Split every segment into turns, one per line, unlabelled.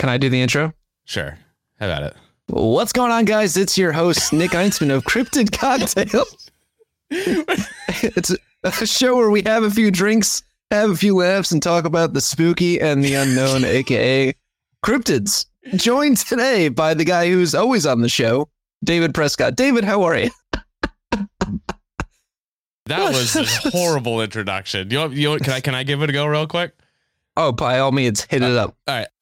Can I do the intro?
Sure. How about it?
What's going on, guys? It's your host, Nick Einsman of Cryptid Cocktail. It's a show where we have a few drinks, have a few laughs, and talk about the spooky and the unknown, aka cryptids. Joined today by the guy who's always on the show, David Prescott. David, how are you?
That was a horrible introduction. Can I give it a go real quick?
Oh, by all means, hit it up.
All right.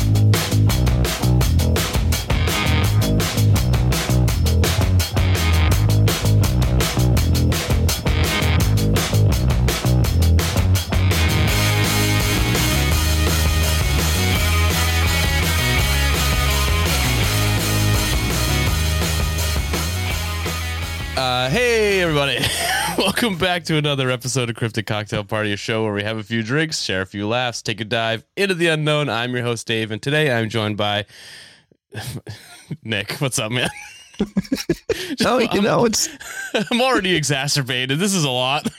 Hey, everybody. Welcome back to another episode of Cryptid Cocktail Party, a show where we have a few drinks, share a few laughs, take a dive into the unknown. I'm your host, Dave, and today I'm joined by Nick. What's up, man? I'm already exacerbated. This is a lot.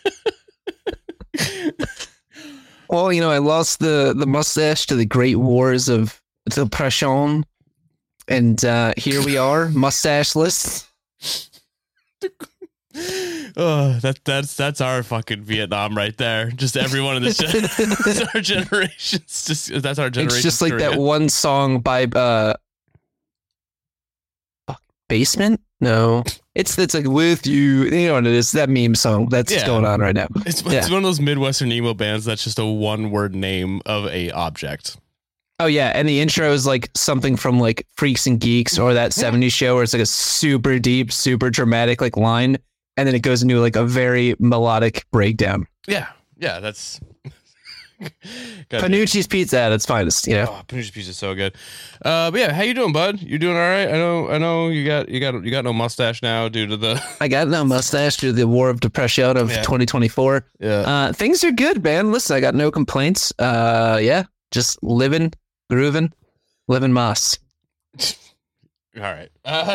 Well, I lost the mustache to the great wars of depression, and here we are, mustacheless.
Oh, that's our fucking Vietnam right there. Just everyone in this that's our generation. That's our generation.
It's just like that one song by Basement. No, it's like with you. You know what it is? That meme song that's going on right now.
It's one of those Midwestern emo bands that's just a one-word name of a object.
Oh yeah, and the intro is like something from like Freaks and Geeks or that 70s show where it's like a super deep, super dramatic like line, and then it goes into like a very melodic breakdown.
Yeah, that's
Panucci's Pizza at its finest,
Oh, Panucci's Pizza is so good. But yeah, how you doing, bud? You doing all right? I know you got no mustache now due to the
I got no mustache due to the war of depression of 2024.
Yeah.
Things are good, man. Listen, I got no complaints. Just living, grooving, living moss.
All right.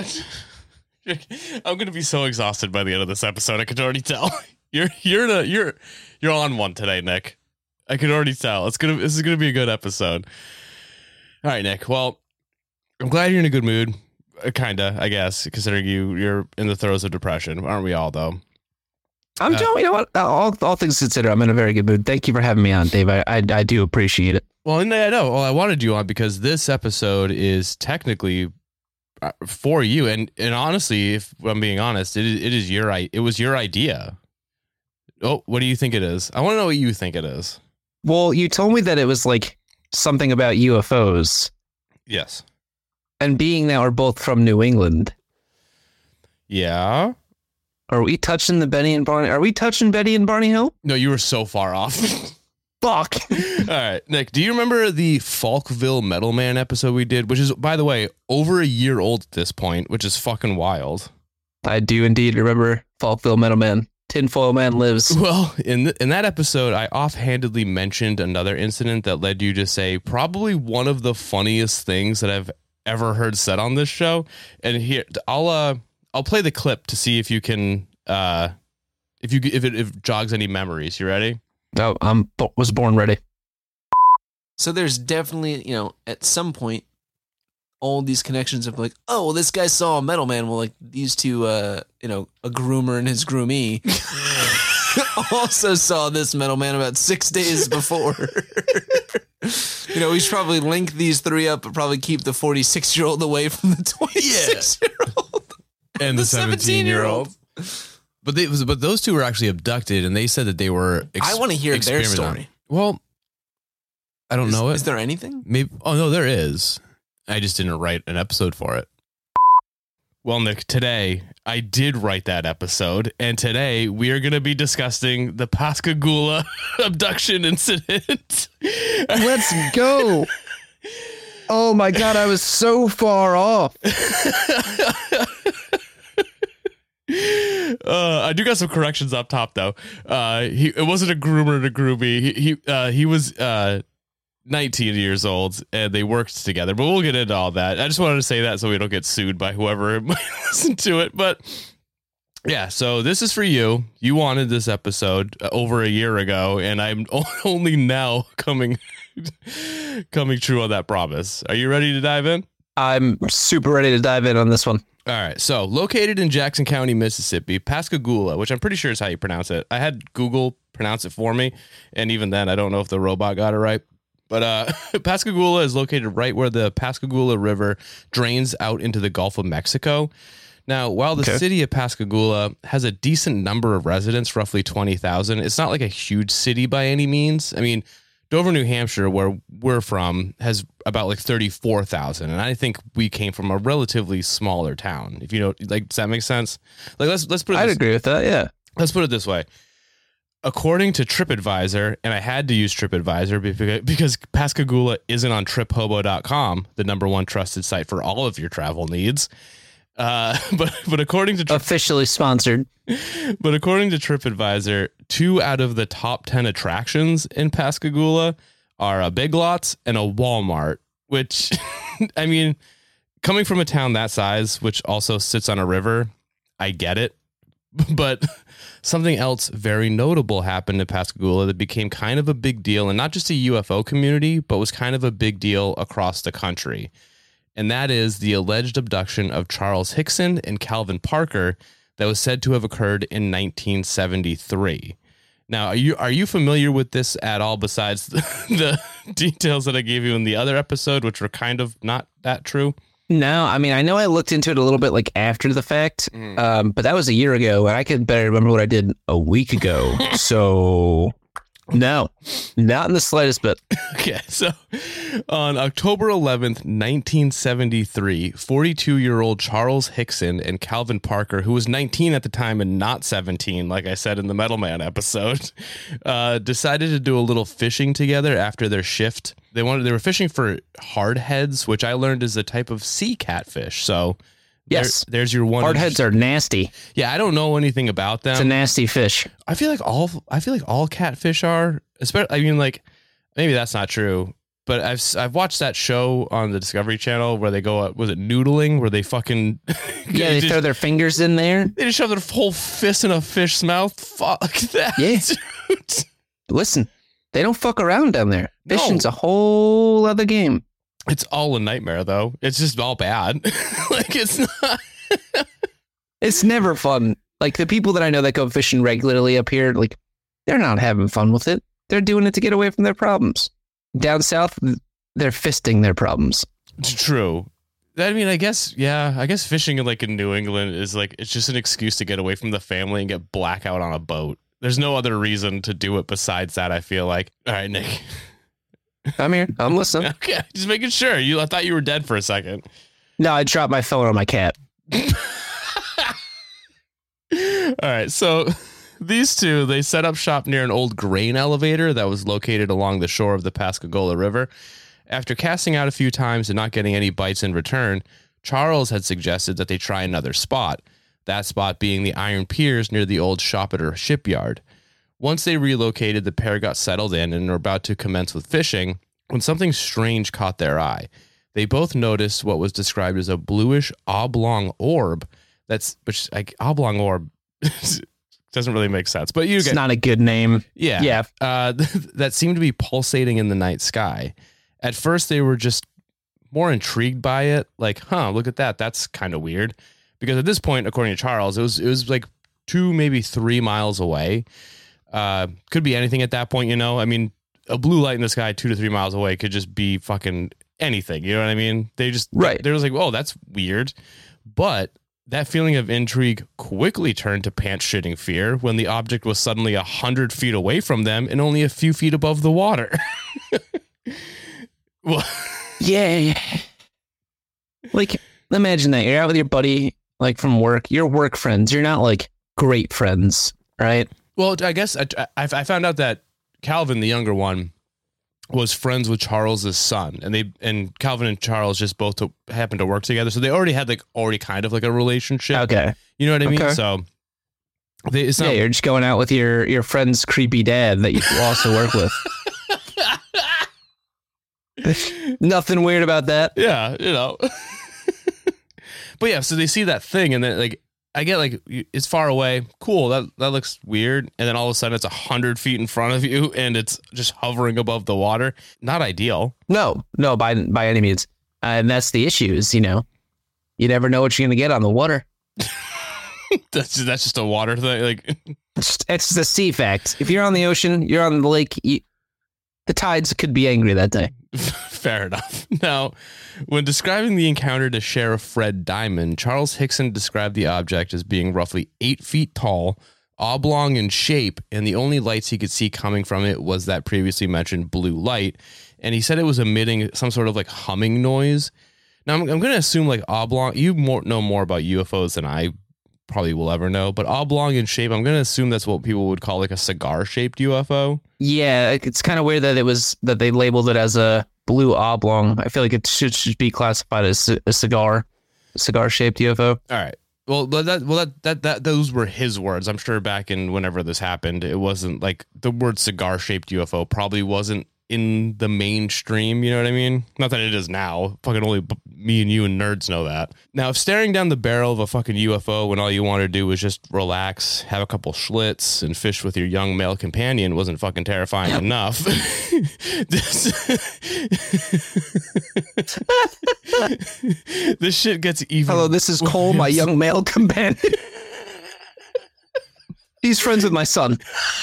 I'm gonna be so exhausted by the end of this episode. I could already tell. You're on one today, Nick. I could already tell. This is gonna be a good episode. All right, Nick. Well, I'm glad you're in a good mood. Kinda, I guess, considering you're in the throes of depression. Aren't we all, though?
I'm doing. You know what? All things considered, I'm in a very good mood. Thank you for having me on, Dave. I do appreciate it.
Well, and I know. Well, I wanted you on because this episode is technically for you, and honestly, if I'm being honest, it was your idea. Oh, what do you think it is? I want to know what you think it is.
Well, you told me that it was like something about UFOs.
Yes.
And being that we're both from New England.
Yeah.
Are we touching Betty and Barney Hill?
No, you were so far off.
Fuck.
All right, Nick, do you remember the Falkville Metal Man episode we did, which is, by the way, over a year old at this point, which is fucking wild?
I do indeed remember Falkville Metal Man. Tinfoil Man lives.
Well, in that episode, I offhandedly mentioned another incident that led you to say probably one of the funniest things that I've ever heard said on this show. And here, I'll play the clip to see if you can, if it jogs any memories. You ready?
Oh, was born ready.
So there's definitely, at some point, all these connections of like, oh, well, this guy saw a metal man. Well, like these two, a groomer and his groomie also saw this metal man about 6 days before. We should probably link these three up, but probably keep the 46-year-old away from the 26-year-old
and the 17-year-old. But those two were actually abducted, and they said that they were.
I want to hear their story.
Well, I don't know it.
Is there anything?
Maybe. Oh no, there is. I just didn't write an episode for it. Well, Nick, today I did write that episode, and today we are going to be discussing the Pascagoula abduction incident.
Let's go. Oh my God, I was so far off.
I do got some corrections up top, though. It wasn't a groomer and a groomie. He was 19 years old, and they worked together. But we'll get into all that. I just wanted to say that so we don't get sued by whoever might listen to it. But yeah, so this is for you. You wanted this episode over a year ago, and I'm only now coming coming true on that promise. Are you ready to dive in?
I'm super ready to dive in on this one.
All right. So, located in Jackson County, Mississippi, Pascagoula, which I'm pretty sure is how you pronounce it. I had Google pronounce it for me, and even then, I don't know if the robot got it right. But Pascagoula is located right where the Pascagoula River drains out into the Gulf of Mexico. Now, while the city of Pascagoula has a decent number of residents, roughly 20,000, it's not like a huge city by any means. I mean, Dover, New Hampshire, where we're from, has about like 34,000. And I think we came from a relatively smaller town. If you know, like, does that make sense? Like, let's put it
I'd agree with that. Yeah.
Let's put it this way. According to TripAdvisor, and I had to use TripAdvisor because Pascagoula isn't on triphobo.com, the number one trusted site for all of your travel needs. But according to
officially sponsored.
But according to TripAdvisor, 2 out of the top 10 attractions in Pascagoula are a Big Lots and a Walmart, which, I mean, coming from a town that size, which also sits on a river, I get it. But something else very notable happened in Pascagoula that became kind of a big deal, and not just a UFO community, but was kind of a big deal across the country. And that is the alleged abduction of Charles Hickson and Calvin Parker that was said to have occurred in 1973. Now, are you familiar with this at all besides the details that I gave you in the other episode, which were kind of not that true?
No, I mean, I know I looked into it a little bit like after the fact, but that was a year ago, and I could better remember what I did a week ago. So, no, not in the slightest bit.
Okay, so on October 11th, 1973, 42-year-old Charles Hickson and Calvin Parker, who was 19 at the time and not 17, like I said in the Metal Man episode, decided to do a little fishing together after their shift. They were fishing for hardheads, which I learned is a type of sea catfish. So
yes,
there's your one.
Hardheads are nasty.
Yeah, I don't know anything about them.
It's a nasty fish.
I feel like all catfish are. Especially, I mean, like, maybe that's not true, but I've watched that show on the Discovery Channel where they go, was it noodling, where they fucking
they throw their fingers in there.
They just shove their whole fist in a fish's mouth. Fuck that.
Yeah. Dude. Listen, they don't fuck around down there. Fishing's a whole other game.
It's all a nightmare, though. It's just all bad. Like, it's not.
It's never fun. Like, the people that I know that go fishing regularly up here, like, they're not having fun with it. They're doing it to get away from their problems. Down south, they're fisting their problems.
It's true. I mean, I guess fishing like in New England is like, it's just an excuse to get away from the family and get blackout on a boat. There's no other reason to do it besides that, I feel like. All right, Nick.
I'm here. I'm listening.
Okay, just making sure. I thought you were dead for a second.
No, I dropped my phone on my cat.
All right, so these two, they set up shop near an old grain elevator that was located along the shore of the Pascagoula River. After casting out a few times and not getting any bites in return, Charles had suggested that they try another spot, that spot being the Iron Piers near the old Shopper shipyard. Once they relocated, the pair got settled in and were about to commence with fishing when something strange caught their eye. They both noticed what was described as a bluish oblong orb. Which oblong orb doesn't really make sense, but
it's not a good name.
Yeah. That seemed to be pulsating in the night sky. At first, they were just more intrigued by it. Like, look at that. That's kind of weird. Because at this point, according to Charles, it was like 2, maybe 3 miles away. Could be anything at that point, you know? I mean, a blue light in the sky 2 to 3 miles away could just be fucking anything. You know what I mean? They're just like, oh, that's weird. But that feeling of intrigue quickly turned to pants-shitting fear when the object was suddenly 100 feet away from them and only a few feet above the water. Well,
yeah. Like, imagine that. You're out with your buddy, like, from work. You're work friends. You're not, like, great friends, right?
Well, I guess I found out that Calvin, the younger one, was friends with Charles's son, and Calvin and Charles just both happened to work together, so they already had kind of like a relationship.
Okay,
you know what I mean? So it's not,
you're just going out with your friend's creepy dad that you also work with. Nothing weird about that.
Yeah, you know. But yeah, so they see that thing, and then like I get like it's far away. Cool. That looks weird. And then all of a sudden it's 100 feet in front of you and it's just hovering above the water. Not ideal.
No, by any means. And that's the issue is, you never know what you're going to get on the water.
That's just a water thing. Like
It's just a sea fact. If you're on the ocean, you're on the lake, the tides could be angry that day.
Fair enough. Now, when describing the encounter to Sheriff Fred Diamond, Charles Hickson described the object as being roughly 8 feet tall, oblong in shape, and the only lights he could see coming from it was that previously mentioned blue light. And he said it was emitting some sort of like humming noise. Now, I'm going to assume like oblong, you know more about UFOs than I probably will ever know, but oblong in shape, I'm going to assume that's what people would call like a cigar-shaped UFO.
Yeah, it's kind of weird that they labeled it as a blue oblong. I feel like it should be classified as a cigar-shaped UFO.
All right. Well, that those were his words. I'm sure back in whenever this happened, it wasn't like the word cigar-shaped UFO probably wasn't in the mainstream, you know what I mean? Not that it is now. Fucking only me and you and nerds know that. Now, if staring down the barrel of a fucking UFO when all you want to do is just relax, have a couple Schlitz, and fish with your young male companion wasn't fucking terrifying enough, this shit gets even...
Hello, this is Cole, my young male companion. He's friends with my son.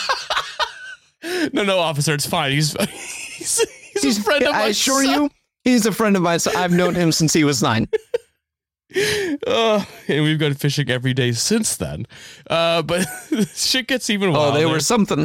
No, officer, it's fine. He's a friend of my son. I assure you,
he's a friend of mine. So I've known him since he was 9.
And we've gone fishing every day since then. But shit gets even wilder.
Oh, they were something.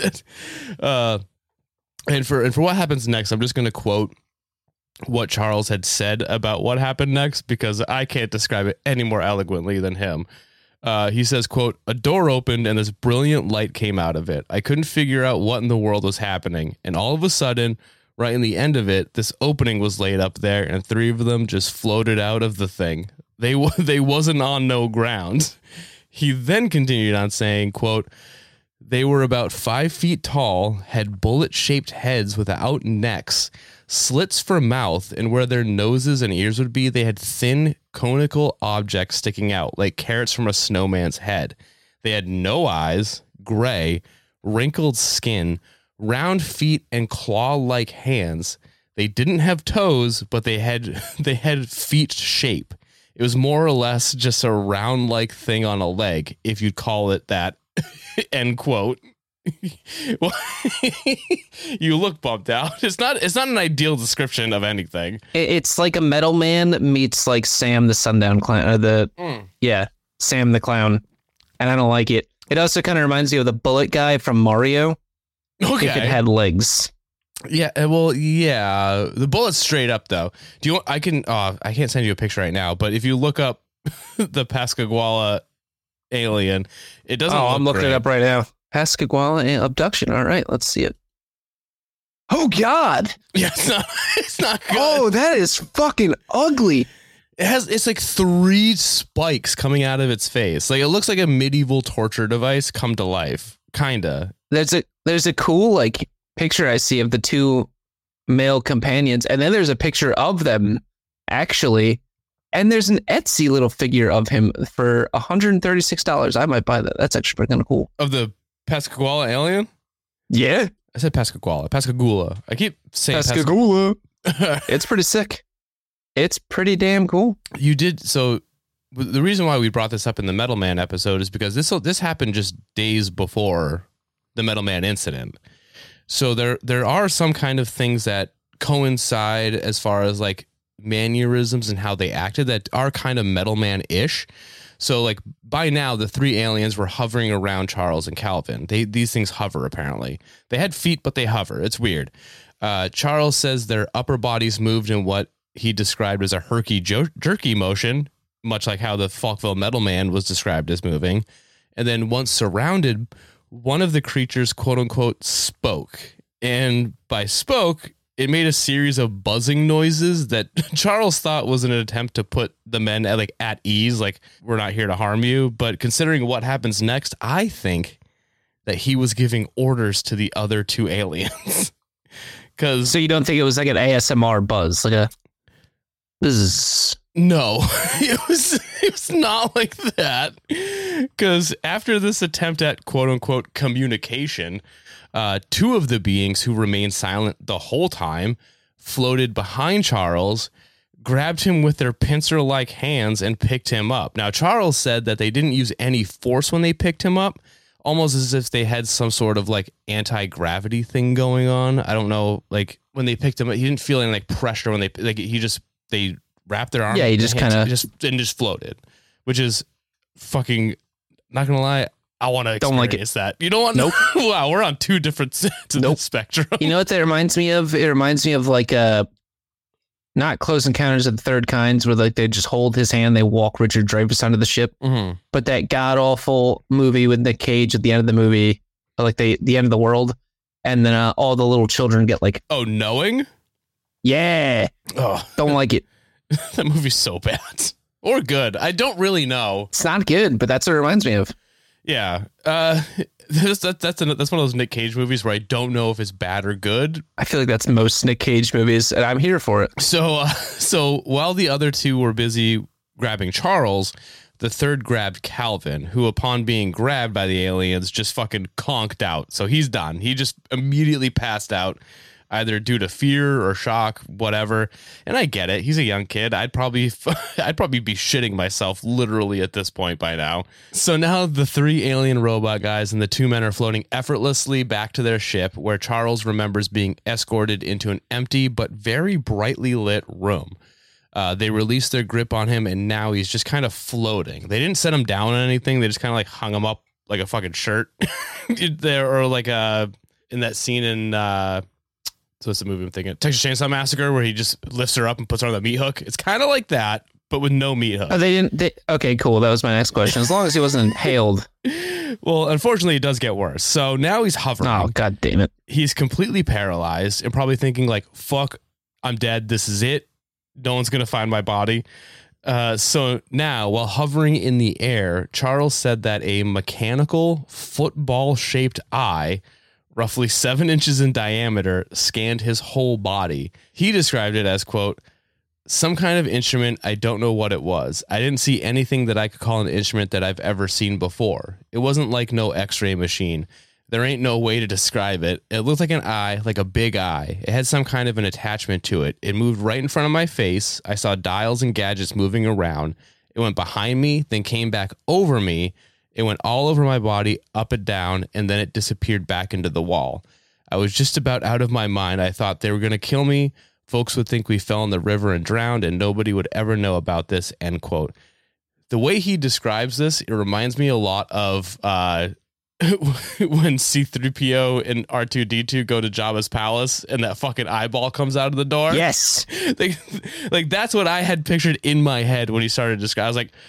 And for what happens next, I'm just going to quote what Charles had said about what happened next because I can't describe it any more eloquently than him. He says, quote, "A door opened and this brilliant light came out of it. I couldn't figure out what in the world was happening. And all of a sudden, right in the end of it, this opening was laid up there and 3 of them just floated out of the thing. They wasn't on no ground." He then continued on saying, quote, "They were about 5 feet tall, had bullet-shaped heads without necks, slits for mouth, and where their noses and ears would be, they had thin, conical objects sticking out, like carrots from a snowman's head. They had no eyes, gray, wrinkled skin, round feet, and claw-like hands. They didn't have toes, but they had feet shape. It was more or less just a round-like thing on a leg, if you'd call it that." End quote. Well, you look bummed out. It's not an ideal description of anything.
It's like a metal man meets like Sam the Sundown Clown. Sam the Clown. And I don't like it. It also kind of reminds you of the bullet guy from Mario.
Okay.
If it had legs.
Yeah, well, yeah. The bullet's straight up though. Do you want, I can't send you a picture right now, but if you look up the Pascagoula alien, it doesn't look
I'm looking
great.
it up right now. Pascagoula abduction. All right, let's see it. Oh God!
Yeah, it's not good.
Oh, that is fucking ugly.
It's like 3 spikes coming out of its face. Like it looks like a medieval torture device come to life. Kinda.
There's a cool like picture I see of the 2 male companions, and then there's a picture of them actually. And there's an Etsy little figure of him for $136. I might buy that. That's actually kind of cool.
Of the Pascagoula alien?
Yeah.
I said Pascagoula. I keep saying
Pascagoula. It's pretty sick. It's pretty damn cool.
You did. So the reason why we brought this up in the Metal Man episode is because this happened just days before the Metal Man incident. So there are some kind of things that coincide as far as like mannerisms and how they acted that are kind of Metal Man-ish. So like by now the 3 aliens were hovering around Charles and Calvin. These things hover apparently. They had feet, but they hover. It's weird. Charles says their upper bodies moved in what he described as a herky-jerky motion, much like how the Falkville Metal Man was described as moving. And then once surrounded, one of the creatures, quote unquote, spoke. And by spoke, it made a series of buzzing noises that Charles thought was an attempt to put the men at ease, like, we're not here to harm you. But considering what happens next, I think that he was giving orders to the other 2 aliens. So
you don't think it was like an ASMR buzz, like a buzz?
No, it was not like that. Because after this attempt at quote unquote communication, two of the beings who remained silent the whole time floated behind Charles, grabbed him with their pincer-like hands, and picked him up. Now, Charles said that they didn't use any force when they picked him up, almost as if they had some sort of like anti-gravity thing going on. I don't know, like when they picked him up, he didn't feel any like pressure when they wrapped their arm.
Yeah, he just kind of
just floated, which is fucking, not gonna lie, I want to experience
don't like it.
that. You don't want?
Nope.
Wow, we're on two different sides of the spectrum.
You know what that reminds me of? It reminds me of like not Close Encounters of the Third Kinds, where like they just hold his hand, they walk Richard Dreyfuss onto the ship.
Mm-hmm.
But that god awful movie with Nick Cage at the end of the movie, like the end of the world, and then all the little children get like,
oh, Knowing?
Yeah.
Oh,
Don't like it.
that movie's so bad or good. I don't really know.
It's not good, but that's what it reminds me of.
Yeah. That's one of those Nick Cage movies where I don't know if it's bad or good.
I feel like that's most Nick Cage movies, and I'm here for it.
So while the other two were busy grabbing Charles, the third grabbed Calvin, who upon being grabbed by the aliens just fucking conked out. So he's done. He just immediately passed out, either due to fear or shock, whatever. And I get it. He's a young kid. I'd probably be shitting myself literally at this point by now. So now the three alien robot guys and the two men are floating effortlessly back to their ship, where Charles remembers being escorted into an empty but very brightly lit room. They released their grip on him, and now he's just kind of floating. They didn't set him down on anything. They just kind of like hung him up like a fucking shirt there, or like in that scene in so what's the movie I'm thinking? Texas Chainsaw Massacre, where he just lifts her up and puts her on the meat hook. It's kind of like that, but with no meat hook.
Oh, okay, cool. That was my next question. As long as he wasn't inhaled.
Well, unfortunately, it does get worse. So now he's hovering.
Oh, God damn it.
He's completely paralyzed and probably thinking like, fuck, I'm dead. This is it. No one's going to find my body. So now, while hovering in the air, Charles said that a mechanical football-shaped eye, roughly 7 inches in diameter, scanned his whole body. He described it as, quote, some kind of instrument. I don't know what it was. I didn't see anything that I could call an instrument that I've ever seen before. It wasn't like no x-ray machine. There ain't no way to describe it. It looked like an eye, like a big eye. It had some kind of an attachment to it. It moved right in front of my face. I saw dials and gadgets moving around. It went behind me, then came back over me. It went all over my body, up and down, and then it disappeared back into the wall. I was just about out of my mind. I thought they were going to kill me. Folks would think we fell in the river and drowned, and nobody would ever know about this, end quote. The way he describes this, it reminds me a lot of when C-3PO and R2-D2 go to Jabba's palace and that fucking eyeball comes out of the door.
Yes.
Like that's what I had pictured in my head when he started describing. I was like,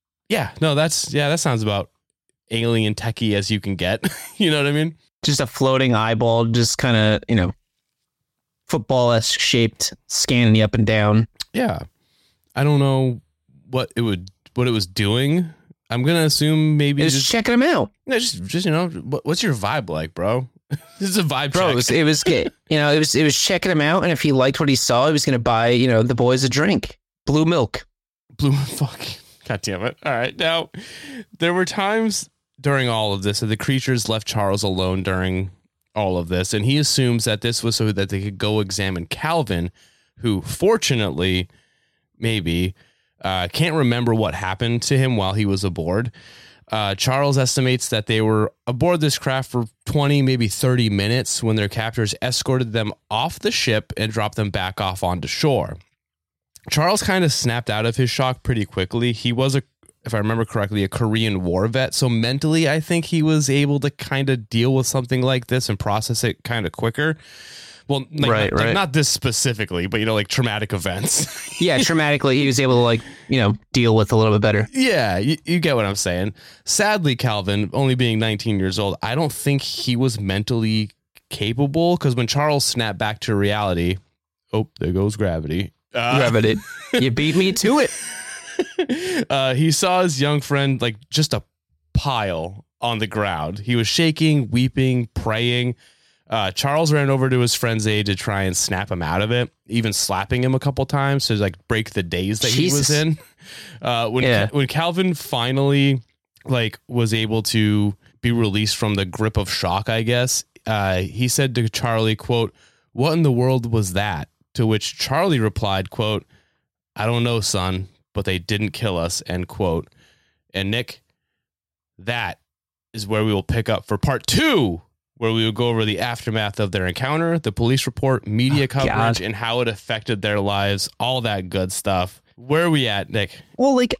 that sounds about alien techie as you can get. You know what I mean?
Just a floating eyeball, just kind of, football-esque shaped, scanning you up and down.
Yeah. I don't know what it was doing. I'm going to assume maybe
just checking him out.
Yeah, just what's your vibe like, bro? This is a vibe
bro,
check.
It was checking him out, and if he liked what he saw, he was going to buy, the boys a drink. Blue milk.
Fuck. God damn it. All right. Now, there were times during all of this that the creatures left Charles alone during all of this, and he assumes that this was so that they could go examine Calvin, who fortunately, maybe, can't remember what happened to him while he was aboard. Charles estimates that they were aboard this craft for 20, maybe 30 minutes when their captors escorted them off the ship and dropped them back off onto shore. Charles kind of snapped out of his shock pretty quickly. He was, if I remember correctly, a Korean War vet. So mentally, I think he was able to kind of deal with something like this and process it kind of quicker. Well, right. Not this specifically, but, like traumatic events.
Yeah, traumatically, he was able to, deal with a little bit better.
Yeah, you get what I'm saying. Sadly, Calvin, only being 19 years old, I don't think he was mentally capable, because when Charles snapped back to reality, oh, there goes gravity.
Gravity. You beat me to it.
He saw his young friend like just a pile on the ground. He was shaking, weeping, praying. Charles ran over to his friend's aid to try and snap him out of it, even slapping him a couple times to like break the daze that he was in. When Calvin finally like was able to be released from the grip of shock, I guess, he said to Charlie, quote, "What in the world was that?" To which Charlie replied, quote, "I don't know, son, but they didn't kill us," end quote. And Nick, that is where we will pick up for part 2, where we will go over the aftermath of their encounter, the police report, media coverage, and how it affected their lives, all that good stuff. Where are we at, Nick?
Well, like,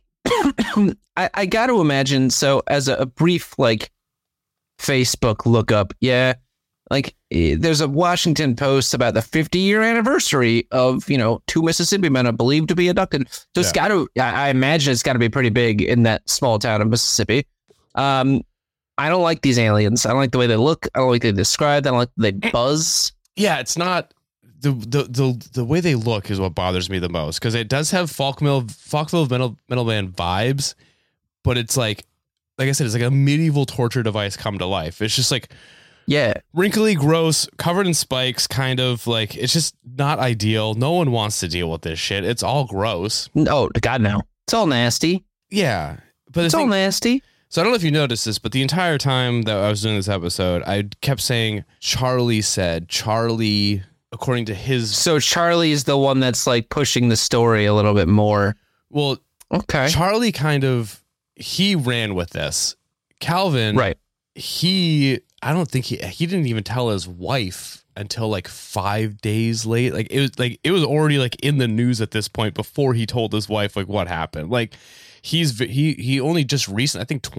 I got to imagine, so as a brief, like, Facebook lookup, like, there's a Washington Post about the 50-year anniversary of, 2 Mississippi men are believed to be abducted. So it's got to, I imagine it's got to be pretty big in that small town of Mississippi. I don't like these aliens. I don't like the way they look. I don't like the way they describe. I don't like the way they buzz.
Yeah, it's not the way they look is what bothers me the most, because it does have Falkville Middleman vibes, but it's like I said, it's like a medieval torture device come to life. It's just like wrinkly, gross, covered in spikes, kind of like it's just not ideal. No one wants to deal with this shit. It's all gross.
Oh, God, no. It's all nasty.
Yeah, but
it's all nasty.
So I don't know if you noticed this, but the entire time that I was doing this episode, I kept saying Charlie said, Charlie, according to his...
So Charlie is the one that's like pushing the story a little bit more.
Well,
okay.
Charlie he ran with this. Calvin,
right.
I don't think he didn't even tell his wife until like 5 days late. It was already like in the news at this point before he told his wife like what happened. Like, he only just recent, I think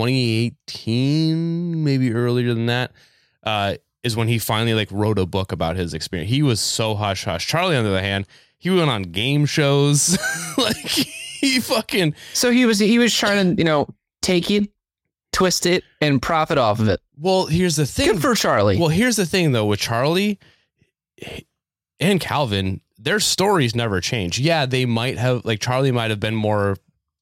2018, maybe earlier than that, is when he finally like wrote a book about his experience. He was so hush hush. Charlie, on the other hand, he went on game shows. Like he fucking.
So he was trying to, take it, twist it, and profit off of it.
Well, here's the thing.
Good for Charlie.
Well, here's the thing though, with Charlie and Calvin, their stories never change. Yeah, they might have, like, Charlie might have been more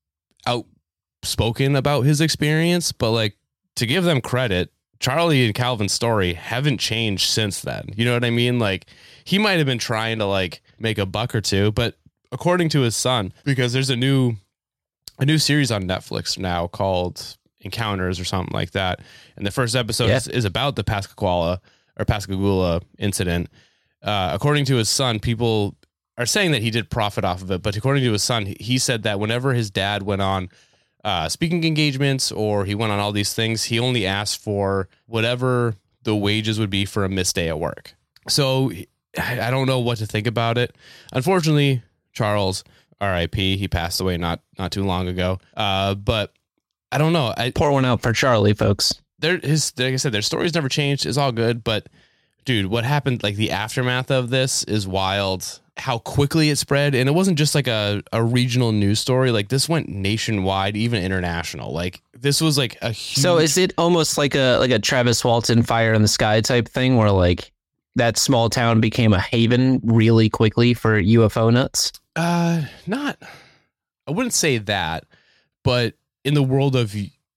outspoken about his experience, but like, to give them credit, Charlie and Calvin's story haven't changed since then. You know what I mean? Like, he might have been trying to like make a buck or two, but according to his son, because there's a new series on Netflix now called Encounters or something like that, and the first episode is about the Pascagoula incident. According to his son, people are saying that he did profit off of it, but according to his son, he said that whenever his dad went on speaking engagements or he went on all these things, he only asked for whatever the wages would be for a missed day at work. So I don't know what to think about it. Unfortunately, Charles, R.I.P., he passed away not too long ago. But I don't know.
Pour one out for Charlie, folks.
Like I said, their stories never changed. It's all good, but dude, what happened, like the aftermath of this is wild. How quickly it spread, and it wasn't just like a regional news story. Like, this went nationwide, even international. Like, this was like a huge...
So is it almost like a Travis Walton Fire in the Sky type thing, where like that small town became a haven really quickly for UFO nuts?
Not. I wouldn't say that, but in the world of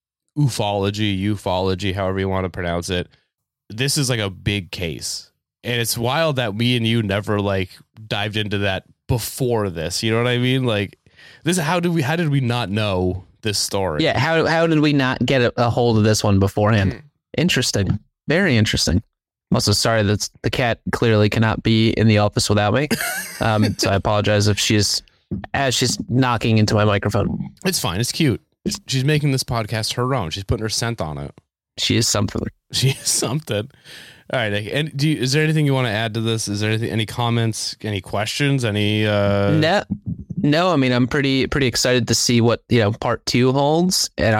ufology, however you want to pronounce it, this is like a big case. And it's wild that me and you never like dived into that before this. You know what I mean? Like, this, how did we not know this story?
Yeah. How did we not get a hold of this one beforehand? Interesting. Very interesting. I'm also sorry that the cat clearly cannot be in the office without me. So I apologize if she's knocking into my microphone.
It's fine. It's cute. She's making this podcast her own. She's putting her scent on it.
She is something.
She is something. All right. And is there anything you want to add to this? Is there any comments, any questions, any?
No. I mean, I'm pretty excited to see what part 2 holds, and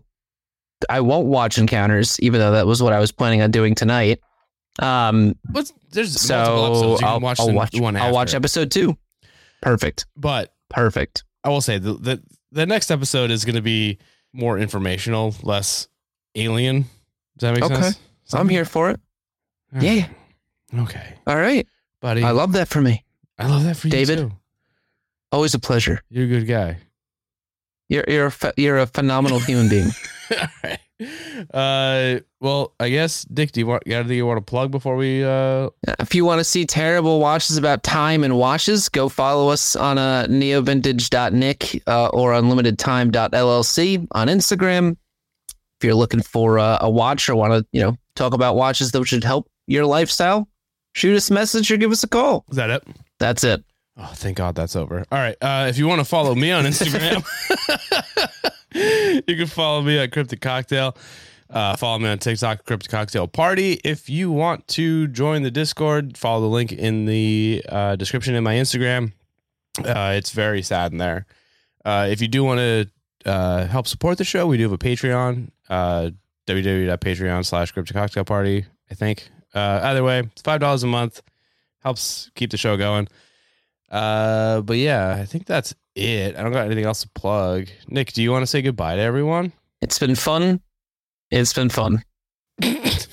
I won't watch Encounters, even though that was what I was planning on doing tonight.
There's multiple episodes.
I'll watch episode 2. Perfect.
But
perfect.
I will say the next episode is going to be more informational, less alien. Does that make sense?
Okay. I'm here for it. Yeah.
Okay.
All right,
buddy.
I love that for me.
I love that for you,
David.
too.
Always a pleasure.
You're a good guy.
You're a phenomenal human being.
All right. Well, I guess Dick, do you want to plug before we?
If you want to see terrible watches about time and watches, go follow us on neovintage.nick or unlimitedtime.llc on Instagram. If you're looking for a watch or want to, talk about watches that should help your lifestyle, shoot us a message or give us a call.
Is that it?
That's it.
Oh, thank God that's over. All right. If you want to follow me on Instagram, you can follow me at Cryptic Cocktail. Follow me on TikTok, Cryptic Cocktail Party. If you want to join the Discord, follow the link in the description in my Instagram. It's very sad in there. If you do want to help support the show, we do have a Patreon, www.patreon.com/Cryptic Cocktail Party, I think. Either way, it's $5 a month. Helps keep the show going. But yeah, I think that's it. I don't got anything else to plug. Nick, do you want to say goodbye to everyone?
It's been fun. It's been fun.